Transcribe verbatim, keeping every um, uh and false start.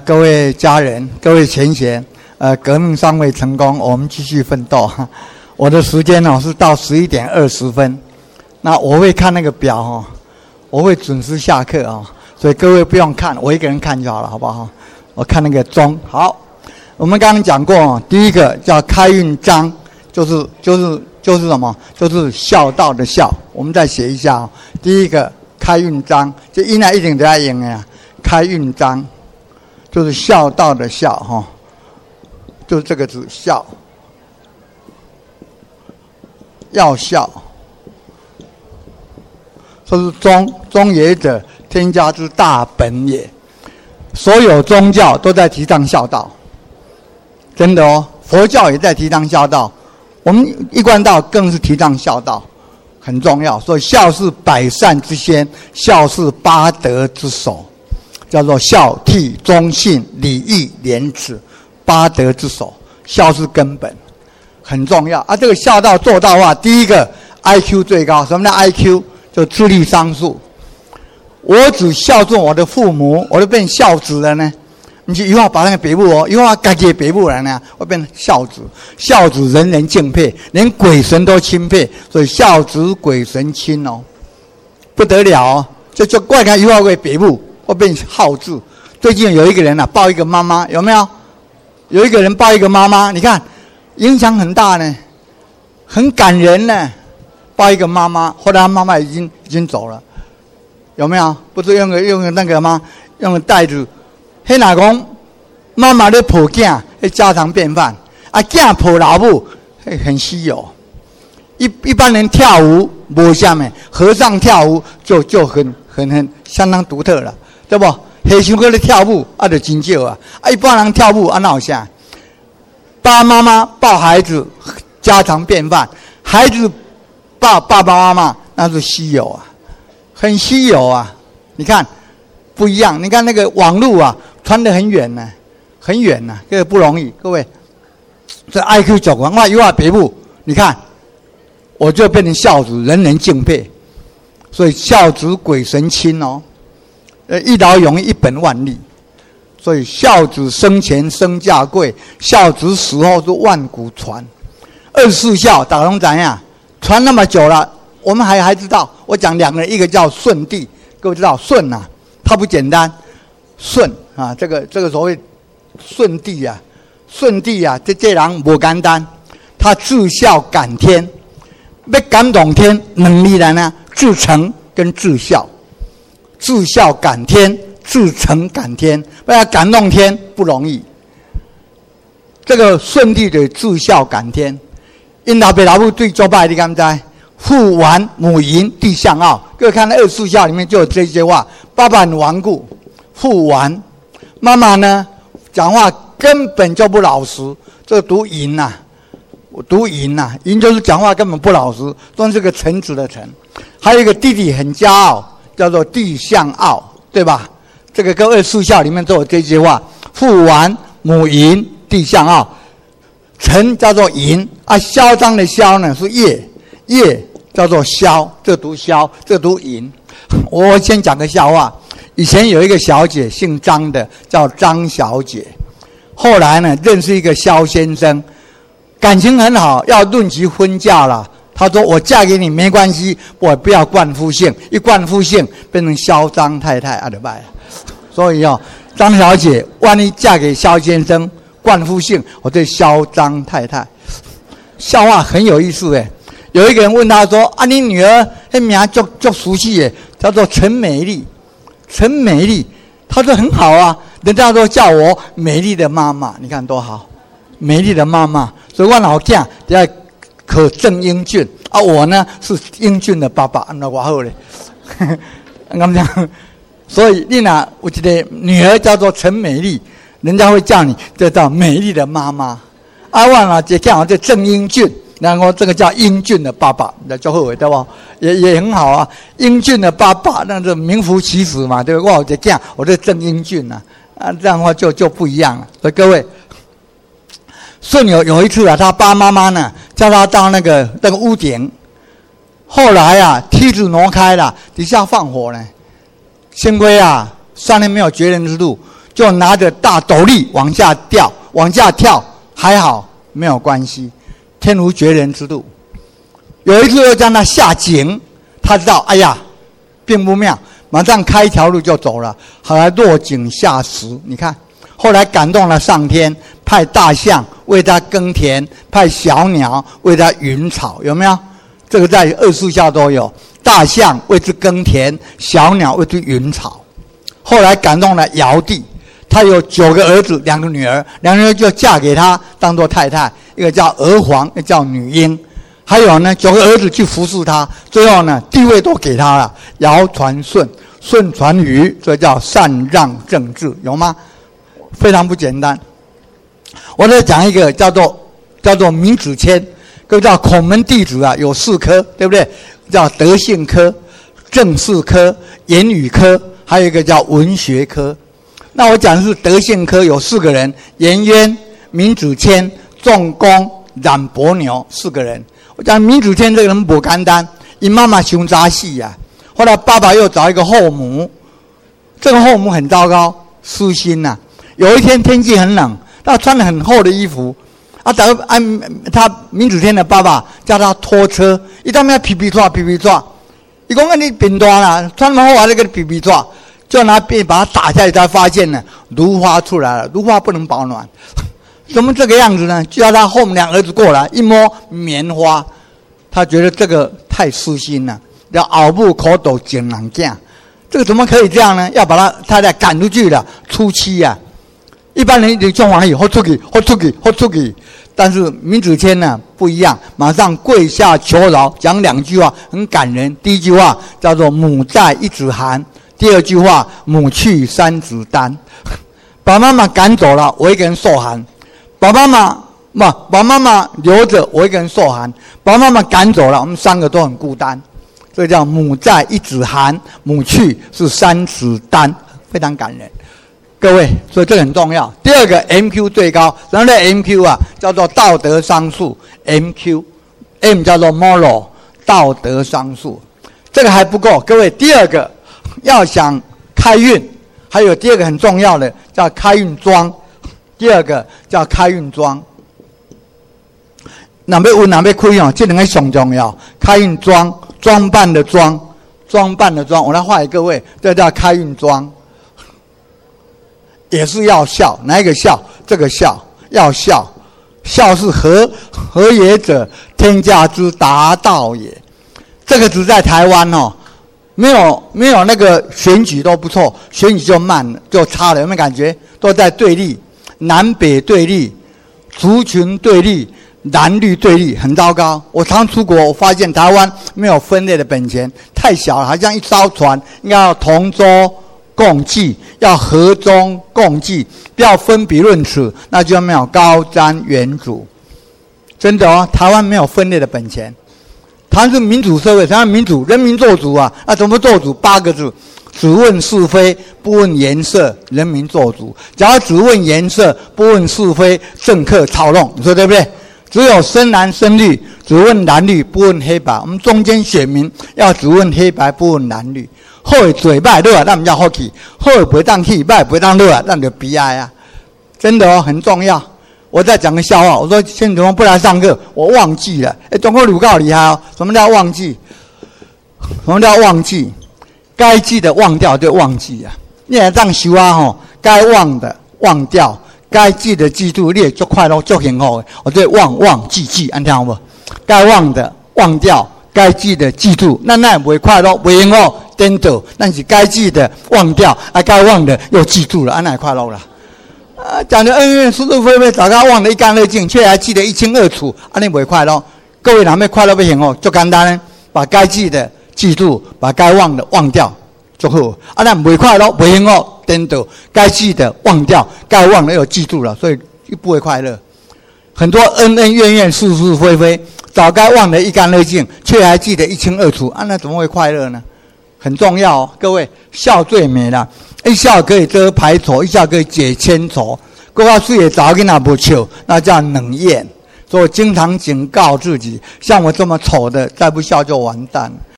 各位家人，各位前贤，呃，革命尚未成功，我们继续奋斗。我的时间哦是到十一点二十分，那我会看那个表哦，我会准时下课哦，所以各位不用看，我一个人看就好了，好不好？我看那个钟。好，我们刚刚讲过哦，第一个叫开运章，就是就是就是什么？就是孝道的孝。我们再写一下哦，第一个开运章，这应该一定都要用的呀。开运章就是孝道的孝哈、哦，就是这个字孝。要孝，说是忠，忠也者，天下之大本也。所有宗教都在提倡孝道，真的哦。佛教也在提倡孝道，我们一贯道更是提倡孝道，很重要。所以孝是百善之先，孝是八德之首，叫做孝悌忠信礼义廉耻，八德之首，孝是根本。很重要啊！这个孝道做到的话，第一个 I Q 最高。什么叫 I Q？ 就智力商数。我只孝顺我的父母，我就变孝子了呢。你就以后把那个北部哦，以后自己的北部人呢，我变成孝子。孝子人人敬佩，连鬼神都钦佩，所以孝子鬼神亲哦，不得了哦！就就怪他以后为北部，我变好字。最近有一个人啊，抱一个妈妈，有没有？有一个人抱一个妈妈，你看。影响很大呢，很感人呢。抱一个妈妈，后来他妈妈已经已经走了，有没有？不是用个用个那个吗？用个袋子，迄哪讲妈妈咧抱囝，迄家常便饭。啊，囝抱老母，很稀有。一一般人跳舞无啥物，和尚跳舞就就很很很相当独特了，对不？和尚搁咧跳舞，啊，就真少啊。啊，一般人跳舞啊，哪有啥？爸爸妈妈抱孩子，家常便饭；孩子抱爸爸妈妈，那是稀有啊，很稀有啊。你看不一样，你看那个网路啊，传得很远呢、啊，很远呢、啊，这个不容易。各位，这 I Q 九文化优化北部，你看我就变成孝子，人人敬佩。所以孝子鬼神亲哦，呃，一劳永逸，一本万利。所以孝子生前身价贵，孝子死后是万古传。二十四孝大家怎样？传那么久了，我们还还知道。我讲两个人，一个叫舜帝，各位知道舜啊，他不简单。舜啊，这个这个所谓舜帝啊，舜帝啊，这这人不简单，他至孝感天，要感动天，能力来呢？至诚跟至孝，至孝感天。至诚感天，不要感动天不容易。这个舜帝的至孝感天，因老爸老母对做拜，你敢知？父顽母淫，弟相傲。各位看那二十四孝里面就有这些话：爸爸很顽固，父顽；妈妈呢，讲话根本就不老实。这个读淫呐、啊，我读淫呐、啊，淫就是讲话根本不老实，都是个臣子的臣。还有一个弟弟很骄傲，叫做弟相傲，对吧？这个跟二十四孝里面都有这句话：父顽母淫，弟相傲。臣叫做淫啊，嚣张的嚣呢是业，业叫做嚣，这读嚣，这读淫。我先讲个笑话。以前有一个小姐姓张的，叫张小姐。后来呢，认识一个萧先生，感情很好，要论及婚嫁了。他说：“我嫁给你没关系，我不要冠夫姓，一冠夫姓变成萧张太太阿德拜。”所以哦，张小姐万一嫁给萧先生，冠夫姓，我对萧张太太。笑话很有意思诶。有一个人问他说：“啊，你女儿那名就就熟悉耶，叫做陈美丽。”陈美丽，他说很好啊，人家都叫我美丽的妈妈，你看多好，美丽的妈妈。所以我老囝要可正英俊啊，我呢是英俊的爸爸，那我好嘞。咁讲。所以你若有一个女儿叫做陈美丽，人家会叫你这叫美丽的妈妈。啊，我啊这叫我这郑英俊，然后这个叫英俊的爸爸，那就好对不？也也很好啊，英俊的爸爸，那就名副其实嘛，对不对？我这叫我这郑英俊啊，啊这样的话就就不一样了。所以各位，舜有有一次啊，他爸妈妈呢叫他到那个那个屋顶，后来啊梯子挪开了，底下放火呢。幸亏啊，上面没有绝人之路， 就拿着大斗笠往下掉，往下跳，还好没有关系，天无绝人之路。有一次又叫他下井，他知道哎呀并不妙，马上开一条路就走了，后来落井下石。你看后来感动了上天，派大象为他耕田，派小鸟为他云草，有没有？这个在二十四孝都有，大象为之耕田，小鸟为之云草。后来感动了尧帝，他有九个儿子，两个女儿，两个女儿就嫁给他当做太太，一个叫娥皇，一个叫女英。还有呢，九个儿子去服侍他，最后呢地位都给他了，尧传舜，舜传禹，这叫禅让政治，有吗？非常不简单。我再讲一个叫做叫做闵子骞，各位知道孔门弟子啊有四科，对不对？叫德性科、政事科、言语科，还有一个叫文学科。那我讲的是德性科，有四个人：颜渊、闵子骞、仲弓、冉伯牛，四个人。我讲闵子骞这个人不简单，因妈妈凶杂戏呀，后来爸爸又找一个后母，这个后母很糟糕，私心呐、啊。有一天天气很冷，他穿了很厚的衣服，啊，等按他闵子骞的爸爸叫他拖车，一到那皮皮抓皮皮抓，一讲你变大了，穿那么厚还那个皮皮抓，就拿鞭把它打下来，才发现呢，芦花出来了，芦花不能保暖。怎么这个样子呢？就叫他后面两儿子过来，一摸棉花，他觉得这个太私心了，要熬不口斗井人囝，这个怎么可以这样呢？要把他太太赶出去了，出妻呀、啊！一般人就讲完以后出去，豁出去，豁出去。但是闵子骞呢不一样，马上跪下求饶，讲两句话很感人。第一句话叫做“母在，一子寒”，第二句话“母去，三子丹”。把妈妈赶走了，我一个人受寒。把妈妈不把妈妈留着，我一个人受寒；把妈妈赶走了，我们三个都很孤单。这叫母在，一子寒；母去是三子丹，非常感人。各位，所以这个很重要。第二个 M Q 最高，然后呢 M Q 啊叫做道德商数 M Q，M 叫做 moral 道德商数，这个还不够。各位，第二个要想开运，还有第二个很重要的叫开运庄。第二个叫开运庄，哪要运哪要开哦，这两个上重要。开运庄，装扮的装，装扮的装，我来画给各位，这叫开运庄，也是要笑，哪一个笑？这个笑要笑，笑是和和也者，天下之达道也。这个只在台湾哦，没有没有那个选举都不错，选举就慢了，就差了，有没有感觉？都在对立。南北对立，族群对立，蓝绿对立，很糟糕。我常出国，我发现台湾没有分类的本钱，太小了，好像一艘船，应该要同舟共济，要和衷共济，不要分彼论此，那就没有高瞻远瞩。真的哦，台湾没有分类的本钱。台湾是民主社会，台湾民主，人民做主啊，那怎么做主？八个字。只问是非，不问颜色，人民做主。假如只问颜色，不问是非，政客操弄，你说对不对？只有深蓝深绿，只问蓝绿，不问黑白。我们中间选民要只问黑白，不问蓝绿。好的嘴歹热，那我们要好气；好的不当气，歹不当热，那就悲哀啊！真的哦，很重要。我再讲个笑话，我说现在怎么不来上课？我忘记了。哎，中国鲁告厉害哦！什么叫忘记？什么叫忘记？该记的忘掉就忘记啊！你来这样修啊吼，该忘的忘掉，该记的记住，你也就快乐就幸福的。我对忘忘记记，安听好不？该忘的忘掉，该记的记住，那那也不会快乐，不幸福颠倒。但是该记的忘掉，啊，该忘的又记住了，安那也快乐了。啊，讲的恩怨是是非非，早该忘得一干二净，却还记得一清二楚，安尼不会快乐。各位哪边快乐不幸福？就简单呢，把该记的记住，把该忘的忘掉就好。啊，那不快乐，不幸福颠倒，该记的忘掉，该忘的又记住了，所以不会快乐。很多恩恩怨怨、是是非非，早该忘得一干二净，却还记得一清二楚，啊，那怎么会快乐呢？很重要哦，各位，笑最美了，一笑可以遮排愁，一笑可以解千愁。各位事业早跟那不笑，那叫冷艳。所以我经常警告自己，像我这么丑的，再不笑就完蛋了。